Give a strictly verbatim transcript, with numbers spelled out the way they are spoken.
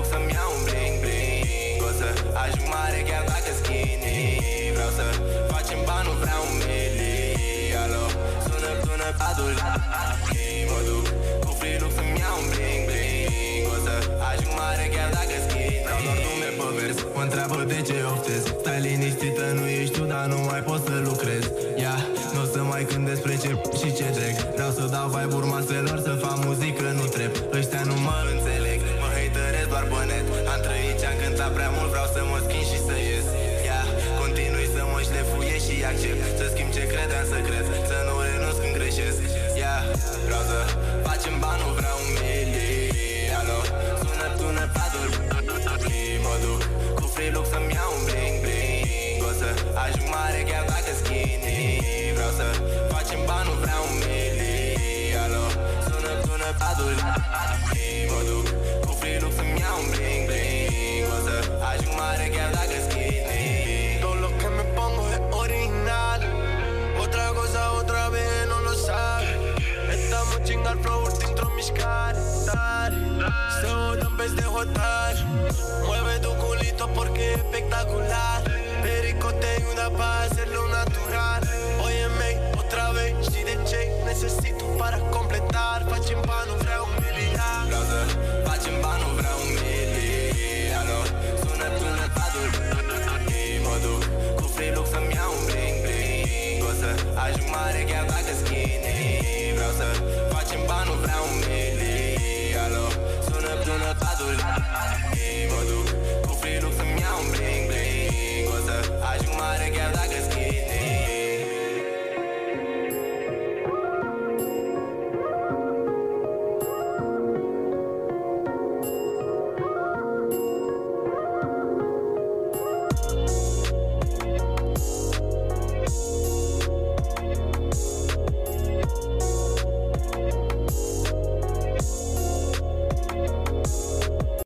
să-mi iau un bling bling. O să ajung mare chiar dacă skinny. Vreau să facem bani, nu vreau un mili. Alo, sună, sună padul. Mă duc cu free look să-mi iau un bling bling. O să ajung mare chiar dacă skinny. Vreau doar nume pe vers, mă întreabă de ce oftez. Stai liniștită, nu ești tu, dar nu mai pot să lucrez. Ia, n-o să mai cânt despre ce și ce trec. Vreau să dau vibe-uri maselor, să fac muzică, nu trep. Ăștia nu mă înțeleg, mă hateresc doar pe net. Am trăit ce-am cântat prea mult, vreau să mă schimb și să ies. Ia, continui să mă șlefuie și accept. Să schimb ce credeam să cred, să nu renunț când greșesc. Ia, vreau să facem bani, nu vreau un mili. Alo, sună, sună padul. Mă duc cu free look să-mi iau un bling bling. O să ajung mare chiar dacă skinny. Vreau să facem bani, nu vreau un mili. Alo, sună, sună padul. Mă duc cu free look să-mi iau un bling bling. O să ajung mare chiar dacă skinny. Todo lo que me pongo es original. Otra cosa otra vez no lo sabe. Estamos chingar flow dintr-o mișcare tare. Se dăm peste hotar. Mueve tu culito porque es espectacular. Pericote y una pa' hacerlo natural. Óyeme otra vez, si de che necesito para comprar.